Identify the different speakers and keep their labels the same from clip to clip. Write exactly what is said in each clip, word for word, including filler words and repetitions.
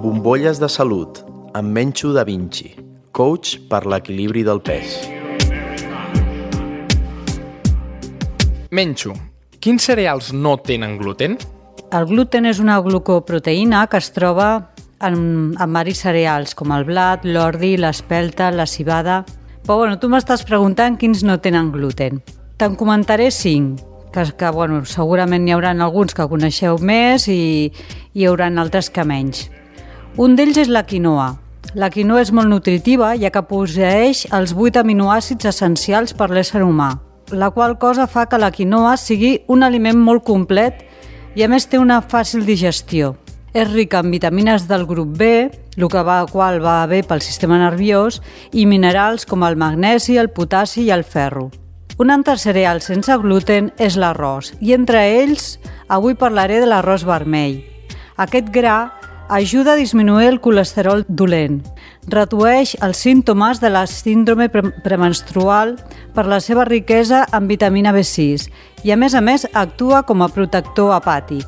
Speaker 1: Bombolles de salut, amb Mencho Da Vinci, coach per l'equilibri del pes.
Speaker 2: Mencho, quins cereals no tenen gluten?
Speaker 3: El gluten és una glucoproteïna que es troba en, en varis cereals, com el blat, l'ordi, l'espelta, la civada. Però bueno, tu m'estàs preguntant quins no tenen gluten. Te'n comentaré cinc, que, que bueno, segurament hi haurà alguns que coneixeu més i, i hi haurà altres que menys. Un d'ells és la quinoa. La quinoa és molt nutritiva, ja que posseeix els vuit aminoàcids essencials per l'ésser humà, la qual cosa fa que la quinoa sigui un aliment molt complet i a més té una fàcil digestió. És rica en vitamines del grup B, el que va, qual va bé pel sistema nerviós, i minerals com el magnesi, el potassi i el ferro. Un altre cereal sense gluten és l'arròs, i entre ells avui parlaré de l'arròs vermell. Aquest gra ajuda a disminuir el colesterol dolent, redueix els símptomes de la síndrome pre- premenstrual per la seva riquesa en vitamina B sis i a més a més actua com a protector hepàtic.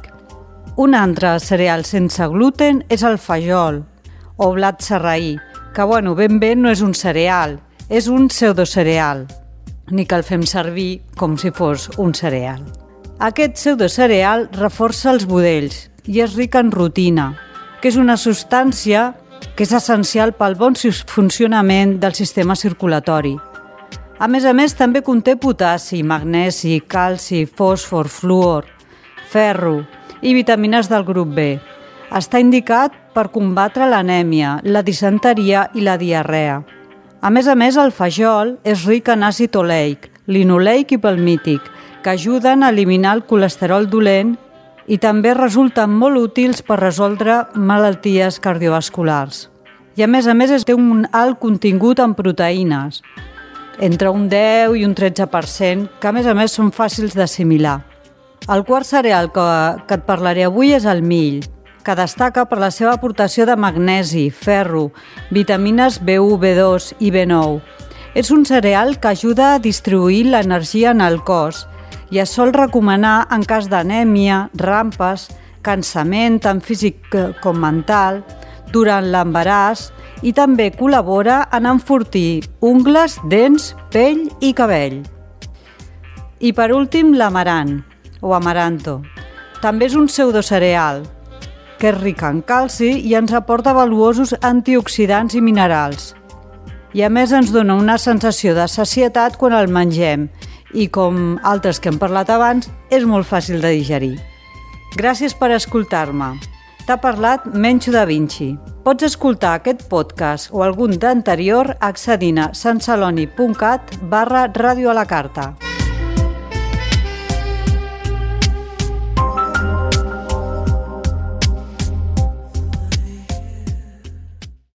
Speaker 3: Un altre cereal sense gluten és el fajol o blat sarraí, que bueno, ben bé no és un cereal, és un pseudocereal, ni que el fem servir com si fos un cereal. Aquest pseudocereal reforça els budells i és ric en rutina, que és una substància que és essencial pel bon funcionament del sistema circulatori. A més a més, també conté potassi, magnesi, calci, fòsfor, fluor, ferro i vitamines del grup B. Està indicat per combatre l'anèmia, la disenteria i la diarrea. A més a més, el fajol és ric en àcid oleic, linoleic i palmític, que ajuden a eliminar el colesterol dolent i també resulten molt útils per resoldre malalties cardiovasculars. I a més a més té un alt contingut en proteïnes, entre un deu i un tretze per cent, que a més a més són fàcils d'assimilar. El quart cereal que, que et parlaré avui és el mill, que destaca per la seva aportació de magnesi, ferro, vitamines B u, B dos i B nou. És un cereal que ajuda a distribuir l'energia en el cos i es sol recomanar en cas d'anèmia, rampes, cansament tant físic com mental, durant l'embaràs i també col·labora en enfortir ungles, dents, pell i cabell. I per últim l'amaranth, o amaranto. També és un pseudocereal, que és ric en calci i ens aporta valuosos antioxidants i minerals. I a més ens dona una sensació de sacietat quan el mengem i, com altres que hem parlat abans, és molt fàcil de digerir. Gràcies per escoltar-me. T'ha parlat Mencho Da Vinci. Pots escoltar aquest podcast o algun d'anterior accedint a santceloni punt cat barra ràdio a la carta.